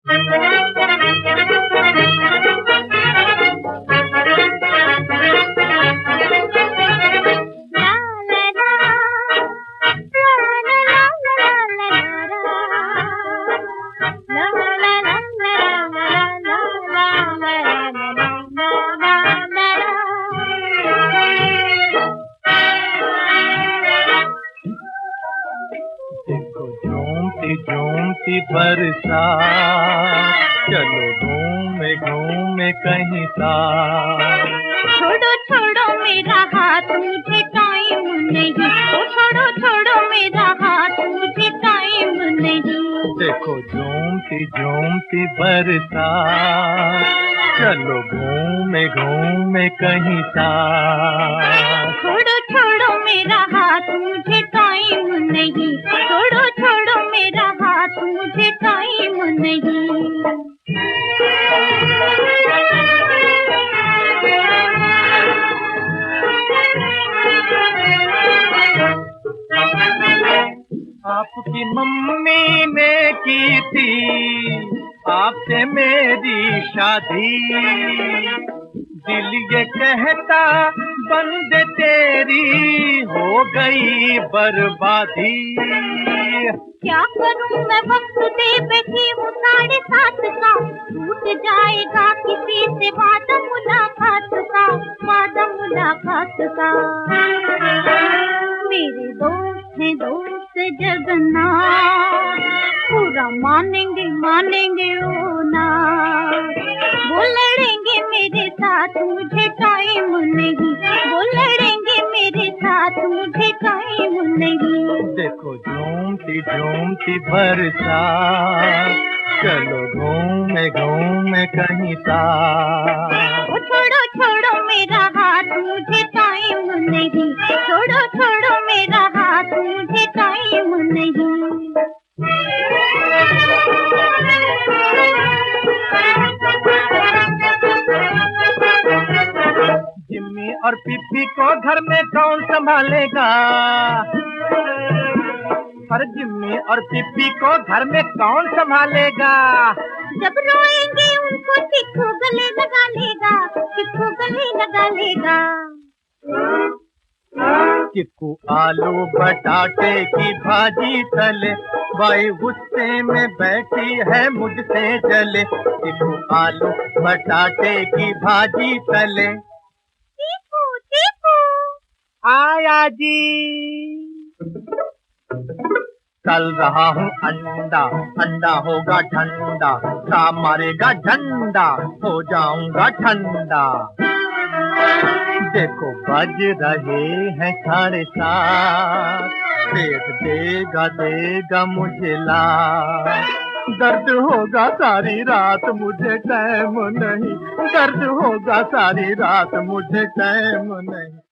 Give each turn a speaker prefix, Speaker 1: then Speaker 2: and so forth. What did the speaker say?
Speaker 1: झूमती बरसात, चलो घूमे घूमे कहीं साथ।
Speaker 2: छोड़ो छोड़ो मेरा हाथ, मुझे टाइम नहीं। छोड़ो छोड़ो मेरा हाथ, मुझे टाइम नहीं।
Speaker 1: देखो झूमती झूमती बरसात, चलो घूमे घूमे कहीं साथ।
Speaker 2: छोड़ो छोड़ो मेरा हाथ, मुझे टाइम नहीं। छोड़ो छोड़ो मेरा हाथ, मुझे टाइम नहीं।
Speaker 1: आपकी मम्मी ने की थी आपसे मेरी शादी, दिल ये कहता बंद तेरी हो गई बर्बादी।
Speaker 2: क्या करूं मैं, वक्त दे बैठी हूँ 7:30 का। टूट जाएगा किसी से वादा मुलाकात का, वादा मुलाकात का। मेरे दोस्त हैं दोस्त जगन्नाथ, पूरा मानेंगे मानेंगे वो ना। वो लड़ेंगे मेरे साथ, मुझे टाइम नहीं। वो लड़ेंगे मेरे साथ, मुझे टाइम नहीं।
Speaker 1: देखो झूमती झूमती बरसात, चलो घूमे घूमे कहीं साथ।
Speaker 2: छोड़ो छोड़ो मेरा हाथ, मुझे टाइम नहीं। छोड़ो छोड़ो मेरा हाथ, मुझे टाइम नहीं।
Speaker 1: जिम्मी और पिप्पी को घर में कौन संभालेगा? पर जिम्मी और पिप्पी को घर में कौन संभालेगा?
Speaker 2: जब रोएंगे उनको चिक्कू गले लगा लेगा, चिक्कू गले लगा लेगा।
Speaker 1: चिक्कू आलू बटाटे की भाजी तले, बाई गुस्से में बैठी है मुझसे जले। चिक्कू आलू बटाटे की भाजी तले।
Speaker 2: चिक्कू चिक्कू
Speaker 1: आया जी। तल रहा हूँ अंडा, अंडा होगा ठंडा, सांप मारेगा झंडा, हो जाऊंगा ठंडा। देखो बज रहे हैं 7:30, पेट देगा देगा मुझे लात। दर्द होगा सारी रात मुझे टाइम नहीं, दर्द होगा सारी रात मुझे टाइम नहीं।